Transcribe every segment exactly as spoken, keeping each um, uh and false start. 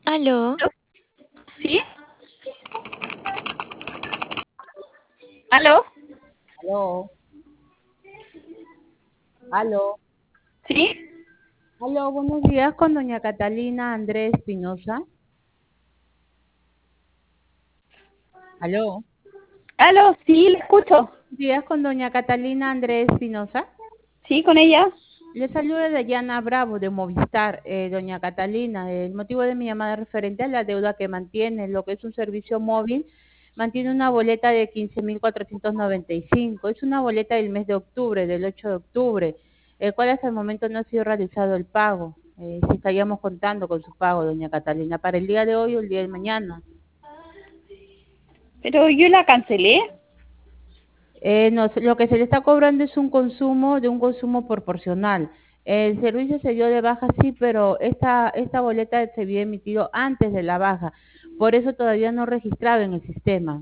¿Aló? ¿Sí? ¿Aló? Aló, aló, ¿Sí? aló, buenos días con doña Catalina Andrés Espinosa. Aló, ¿Aló? Sí, le escucho. buenos días con doña Catalina Andrés Espinosa. ¿Sí, con ella? Le saluda Dayana Bravo de Movistar, eh, doña Catalina. El motivo de mi llamada es referente a la deuda que mantiene, lo que es un servicio móvil, mantiene una boleta de quince mil cuatrocientos noventa y cinco. Es una boleta del mes de octubre, del ocho de octubre, el cual hasta el momento no ha sido realizado el pago. Eh, si estaríamos contando con su pago, doña Catalina, para el día de hoy o el día de mañana. Pero yo la cancelé. Eh, no, se- lo que se le está cobrando es un consumo de un consumo proporcional. El servicio se dio de baja, sí, pero esta, esta boleta se había emitido antes de la baja, por eso todavía no registrado en el sistema.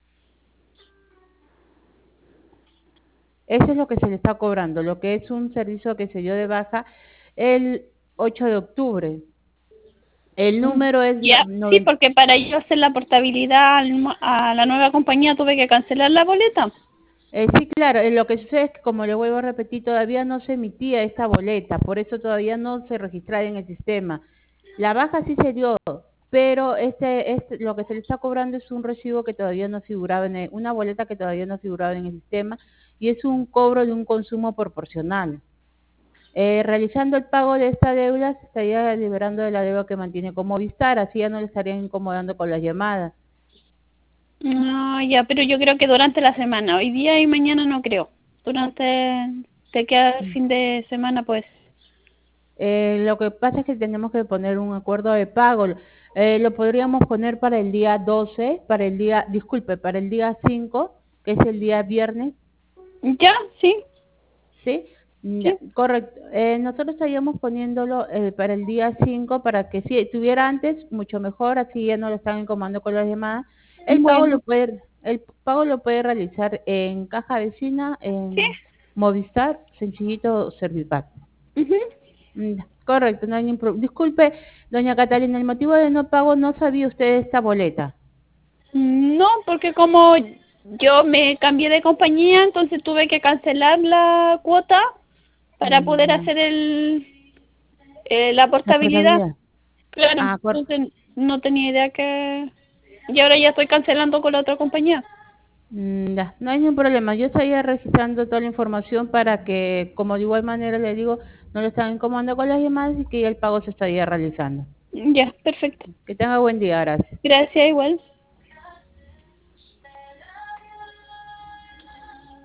Eso es lo que se le está cobrando, lo que es un servicio que se dio de baja el ocho de octubre. El Mm, número es no- Ya, sí, noventa. porque para yo hacer la portabilidad al mo- a la nueva compañía tuve que cancelar la boleta. Eh, sí, claro, eh, lo que sucede es que, como le vuelvo a repetir, todavía no se emitía esta boleta, por eso todavía no se registraba en el sistema. La baja sí se dio, pero este, este, lo que se le está cobrando es un recibo que todavía no figuraba en el- una boleta que todavía no figuraba en el sistema y es un cobro de un consumo proporcional. Eh, realizando el pago de esta deuda se estaría liberando de la deuda que mantiene con Movistar, así ya no le estarían incomodando con las llamadas. No, ya, pero yo creo que durante la semana, hoy día y mañana no creo. Durante, te queda el fin de semana, pues. Eh, lo que pasa es que tenemos que poner un acuerdo de pago. Eh, lo podríamos poner para el día doce, para el día, disculpe, para el día cinco, que es el día viernes, Ya, sí, ¿sí? Ya, sí. correcto. Eh, nosotros estaríamos poniéndolo eh, para el día cinco para que si estuviera antes, mucho mejor, así ya no lo están incomodando con las llamadas. El pago Bueno, lo puede, el pago lo puede realizar en Caja Vecina, sí. en Movistar, Sencillito Servipack. Ujú. Mm, Correcto, no hay ningún problema. Disculpe, doña Catalina, el motivo de no pago no sabía usted de esta boleta. No, porque como yo me cambié de compañía, entonces tuve que cancelar la cuota para Mm, poder ya. hacer el eh, la La portabilidad. portabilidad. Claro, Ah, cor- entonces no tenía idea que... Y ahora ya estoy cancelando con la otra compañía. mm, ya, no hay ningún problema. Yo estaría registrando toda la información para que, como de igual manera le digo, no le están incomodando con las llamadas y que ya el pago se estaría realizando. Ya, perfecto. Que tenga buen día, gracias. Gracias, igual.